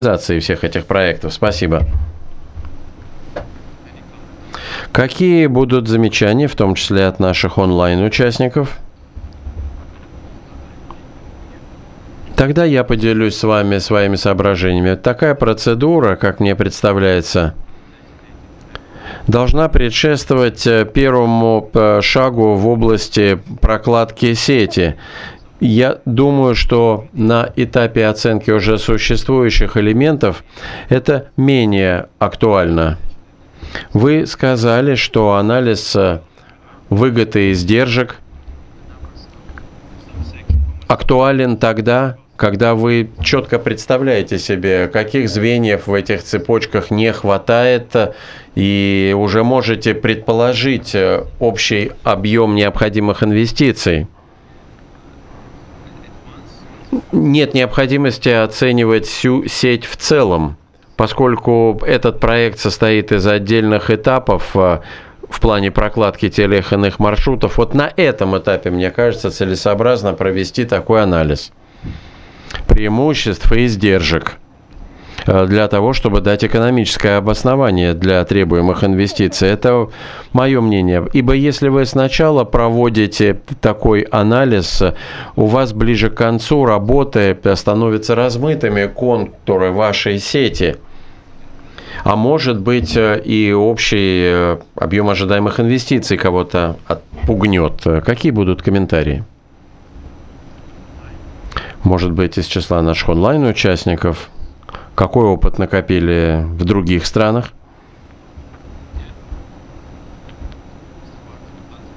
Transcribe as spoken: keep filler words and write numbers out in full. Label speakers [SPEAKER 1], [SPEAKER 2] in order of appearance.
[SPEAKER 1] реализации всех этих проектов? Спасибо. Какие будут замечания, в том числе от наших онлайн-участников? Тогда я поделюсь с вами своими соображениями. Такая процедура, как мне представляется, должна предшествовать первому шагу в области прокладки сети. Я думаю, что на этапе оценки уже существующих элементов это менее актуально. Вы сказали, что анализ выгод и издержек актуален тогда, когда вы четко представляете себе, каких звеньев в этих цепочках не хватает, и уже можете предположить общий объем необходимых инвестиций. Нет необходимости оценивать всю сеть в целом, поскольку этот проект состоит из отдельных этапов в плане прокладки тех или иных маршрутов. Вот на этом этапе, мне кажется, целесообразно провести такой анализ преимуществ и издержек для того, чтобы дать экономическое обоснование для требуемых инвестиций. Это мое мнение. Ибо если вы сначала проводите такой анализ, у вас ближе к концу работы становятся размытыми контуры вашей сети. А может быть, и общий объем ожидаемых инвестиций кого-то отпугнет. Какие будут комментарии? Может быть, из числа наших онлайн-участников? Какой опыт накопили в других странах?